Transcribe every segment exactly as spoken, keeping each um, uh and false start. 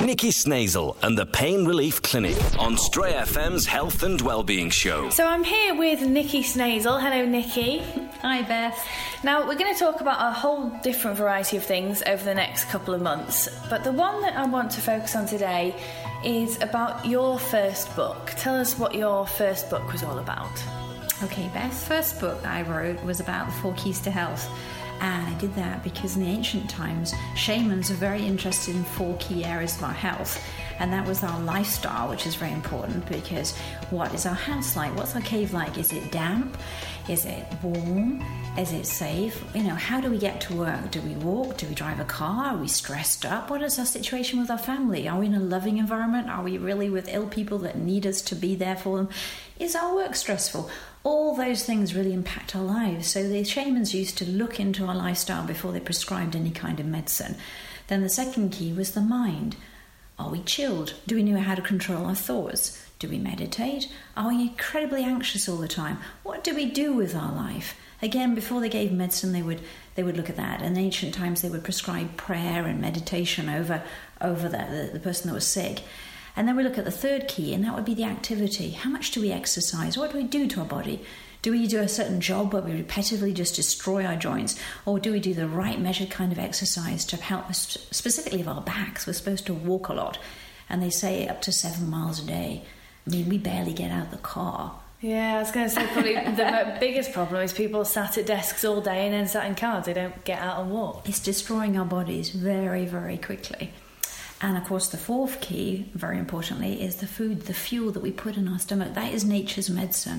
Nikki Snazel and the Pain Relief Clinic on Stray F M's Health and Wellbeing Show. So I'm here with Nikki Snazel. Hello, Nikki. Hi, Beth. Now, we're going to talk about a whole different variety of things over the next couple of months, but the one that I want to focus on today is about your first book. Tell us what your first book was all about. Okay, Beth, first book I wrote was about the four keys to health. And I did that because in the ancient times, shamans were very interested in four key areas of our health. And that was our lifestyle, which is very important because what is our house like? What's our cave like? Is it damp? Is it warm? Is it safe? You know, how do we get to work? Do we walk? Do we drive a car? Are we stressed up? What is our situation with our family? Are we in a loving environment? Are we really with ill people that need us to be there for them? Is our work stressful? All those things really impact our lives. So the shamans used to look into our lifestyle before they prescribed any kind of medicine. Then the second key was the mind. Are we chilled? Do we know how to control our thoughts? Do we meditate? Are we incredibly anxious all the time? What do we do with our life? Again, before they gave medicine, they would they would look at that. In ancient times, they would prescribe prayer and meditation over, over the, the, the person that was sick. And then we look at the third key, and that would be the activity. How much do we exercise? What do we do to our body? Do we do a certain job where we repetitively just destroy our joints? Or do we do the right measured kind of exercise to help us, specifically of our backs? We're supposed to walk a lot. And they say up to seven miles a day. I mean, we barely get out of the car. Yeah, I was going to say probably the biggest problem is people sat at desks all day and then sat in cars. They don't get out and walk. It's destroying our bodies very, very quickly. And of course, the fourth key, very importantly, is the food, the fuel that we put in our stomach. That is nature's medicine.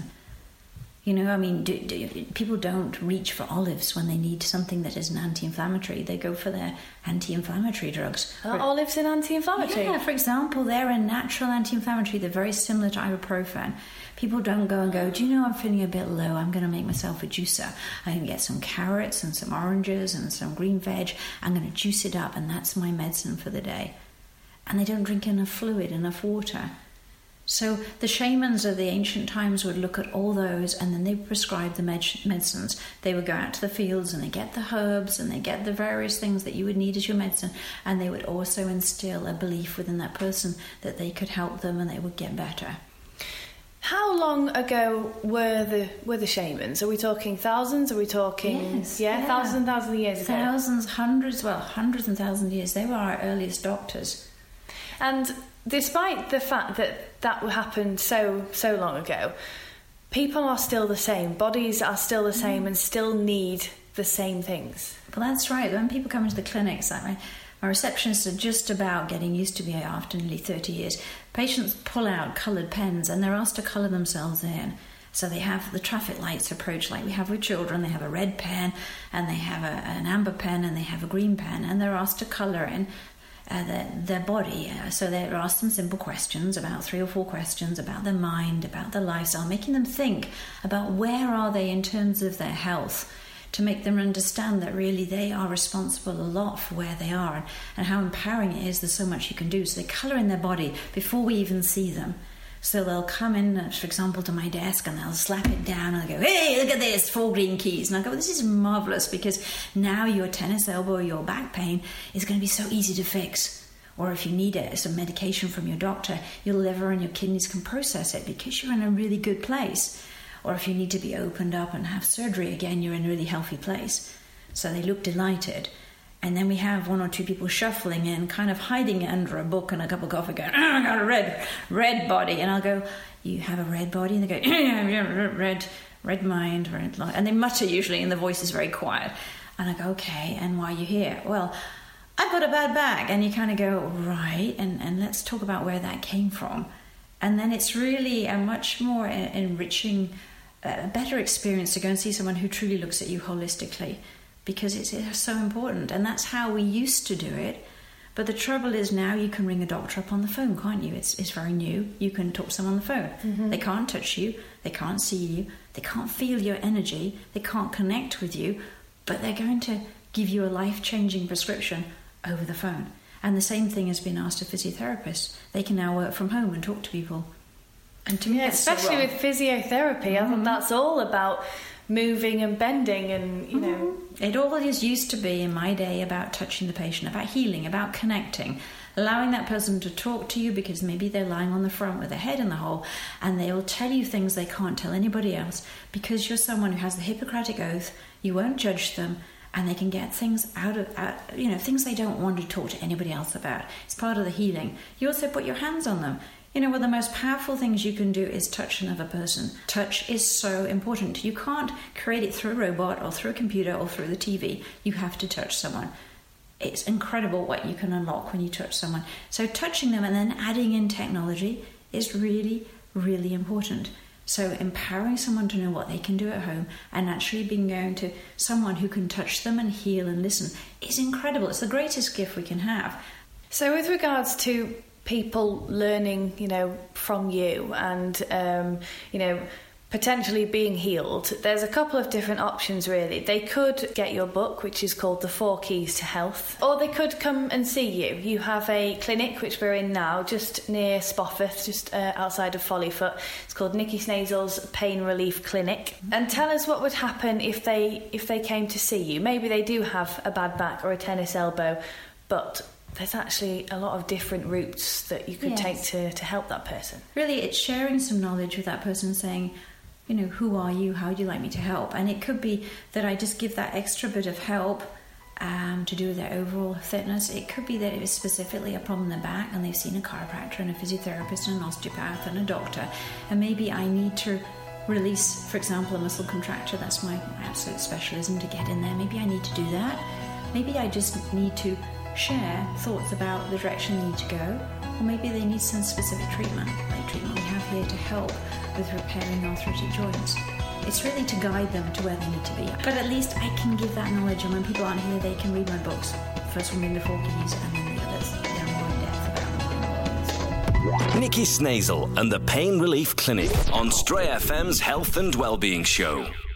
You know, I mean, do, do, people don't reach for olives when they need something that is an anti-inflammatory. They go for their anti-inflammatory drugs. Are olives an anti-inflammatory? Yeah, for example, they're a natural anti-inflammatory. They're very similar to ibuprofen. People don't go and go, do you know I'm feeling a bit low? I'm going to make myself a juicer. I can get some carrots and some oranges and some green veg. I'm going to juice it up, and that's my medicine for the day. And they don't drink enough fluid, enough water. So the shamans of the ancient times would look at all those, and then they prescribe the med- medicines. They would go out to the fields and they get the herbs and they get the various things that you would need as your medicine, and they would also instill a belief within that person that they could help them and they would get better. How long ago were the were the shamans? Are we talking thousands? Are we talking yes, yeah, yeah. thousands and thousands of years ago? Thousands, hundreds, well, hundreds and thousands of years. They were our earliest doctors. And despite the fact that that happened so, so long ago, people are still the same. Bodies are still the same mm. and still need the same things. Well, that's right. When people come into the clinics, like my, my receptionists are just about getting used to me after nearly thirty years. Patients pull out coloured pens and they're asked to colour themselves in. So they have the traffic lights approach like we have with children. They have a red pen and they have a, an amber pen and they have a green pen, and they're asked to colour in Uh, their, their body. Uh, so they're asked some simple questions, about three or four questions about their mind, about their lifestyle, making them think about where are they in terms of their health, to make them understand that really they are responsible a lot for where they are, and, and how empowering it is. There's so much you can do. So they colour in their body before we even see them. So they'll come in, for example, to my desk and they'll slap it down and they'll go, hey, look at this, four green keys. And I go, well, this is marvellous because now your tennis elbow or your back pain is going to be so easy to fix. Or if you need it, some medication from your doctor, your liver and your kidneys can process it because you're in a really good place. Or if you need to be opened up and have surgery again, you're in a really healthy place. So they look delighted. And then we have one or two people shuffling in, kind of hiding under a book and a cup of coffee, going, oh, I got a red, red body. And I'll go, you have a red body? And they go, red, red mind, red light. And they mutter usually, and the voice is very quiet. And I go, okay, and why are you here? Well, I've got a bad back. And you kind of go, right, and, and let's talk about where that came from. And then it's really a much more enriching, a better experience to go and see someone who truly looks at you holistically. Because it's, it's so important, and that's how we used to do it. But the trouble is now you can ring a doctor up on the phone, can't you? It's it's very new. You can talk to someone on the phone. Mm-hmm. They can't touch you, they can't see you, they can't feel your energy, they can't connect with you, but they're going to give you a life-changing prescription over the phone. And the same thing has been asked of physiotherapists. They can now work from home and talk to people. And to me, yeah, especially so with physiotherapy, mm-hmm. I think that's all about moving and bending and, you know... It always used to be in my day about touching the patient, about healing, about connecting, allowing that person to talk to you, because maybe they're lying on the front with their head in the hole, and they'll tell you things they can't tell anybody else, because you're someone who has the Hippocratic Oath. You won't judge them, and they can get things out of, out, you know, things they don't want to talk to anybody else about. It's part of the healing. You also put your hands on them. You know, one of the most powerful things you can do is touch another person. Touch is so important. You can't create it through a robot or through a computer or through the T V. You have to touch someone. It's incredible what you can unlock when you touch someone. So touching them and then adding in technology is really, really important. So empowering someone to know what they can do at home and actually being going to someone who can touch them and heal and listen is incredible. It's the greatest gift we can have. So with regards to people learning, you know, from you and, um, you know, potentially being healed, there's a couple of different options really. They could get your book, which is called The Four Keys to Health, or they could come and see you. You have a clinic, which we're in now, just near Spofforth, just uh, outside of Follyfoot. It's called Nikki Snazel's Pain Relief Clinic. And tell us what would happen if they if they came to see you. Maybe they do have a bad back or a tennis elbow, but there's actually a lot of different routes that you could yes. take to, to help that person. Really, it's sharing some knowledge with that person, saying, you know, who are you? How would you like me to help? And it could be that I just give that extra bit of help um, to do with their overall fitness. It could be that it is specifically a problem in the back and they've seen a chiropractor and a physiotherapist and an osteopath and a doctor. And maybe I need to release, for example, a muscle contracture. That's my absolute specialism, to get in there. Maybe I need to do that. Maybe I just need to share thoughts about the direction they need to go, or maybe they need some specific treatment, like treatment we have here to help with repairing arthritic joints. It's really to guide them to where they need to be. But at least I can give that knowledge, and when people aren't here, they can read my books. First one being The Four Keys, and then the others. They're more in depth about mind. Nikki Snazel and the Pain Relief Clinic on Stray F M's Health and Wellbeing Show.